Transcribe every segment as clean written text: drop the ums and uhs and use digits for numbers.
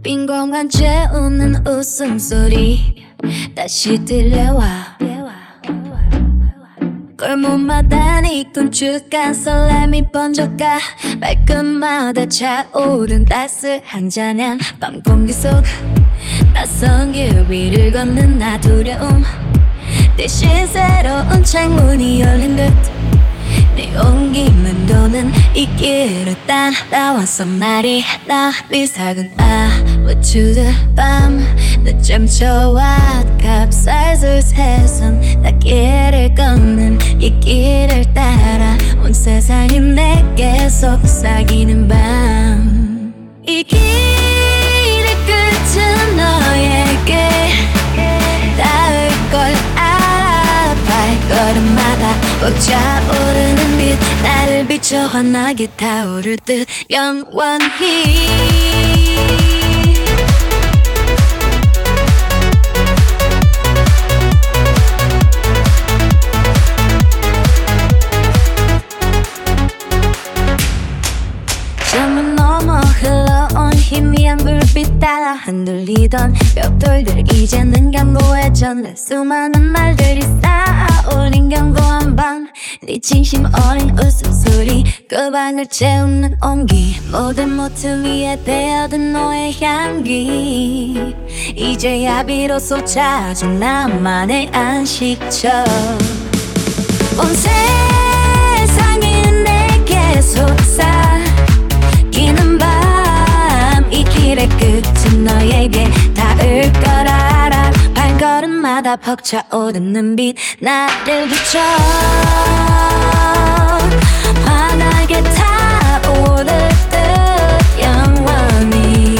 빈 공간 채우는 웃음소리 다시 들려와. 골목마다니 끔찍한 설렘이 번져가. 발끝마다 차오른 따스한 잔향. 밤 공기 속 낯선 길 위를 걷는 나 두려움 대신 새로운 창문이 열린 듯. 내 온기만 도는 이 길을 따라왔어. 날이 나비 작은 아무추드 밤 늦잠 저와 값쌀술 새선 나 길을 걷는 이 길을 따라 온 세상이 내게 속삭이는 밤. 이 길의 끝은 너에게 닿을 걸 알아. 발걸음마다 벅차오르는 빛 나를 비춰 환하게 타오를 듯 영원히. 점을 넘어 흘러온 희미한 불빛 따라 흔들리던 벽돌들 이제는 견고해져. 내 수많은 말들이 쌓아올린 견고한 방. 네 진심 어린 웃음소리 그 방을 채우는 온기. 모든 모트 위에 배어든 너의 향기. 이제야 비로소 찾은 나만의 안식처. 온 세상이 내게 속삭이는 밤. 이 길의 끝은 너에게 닿을 걸 알아. 발걸음마다 벅차오르는 빛 나를 비춰 환하게 타오를 듯 영원히.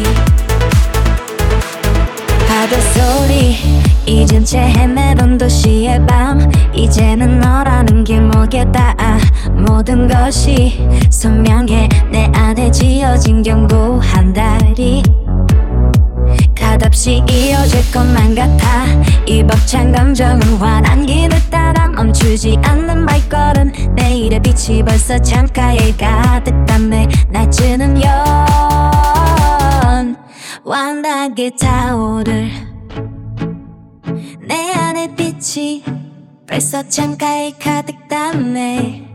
바다 소리 잊은 채 헤매던 도시의 밤. 이제는 너라는 길목에 닿아 모든 것이 선명해. 내 안에 지어진 견고한 다리 가답시 이어질 것만 같아. 이 벅찬 감정은 환한 길을 따라 멈추지 않는 발걸음. 내일의 빛이 벌써 창가에 가득 담네 낮추는 연 환하게 타오를 내 안의 빛이 벌써 창가에 가득 담네.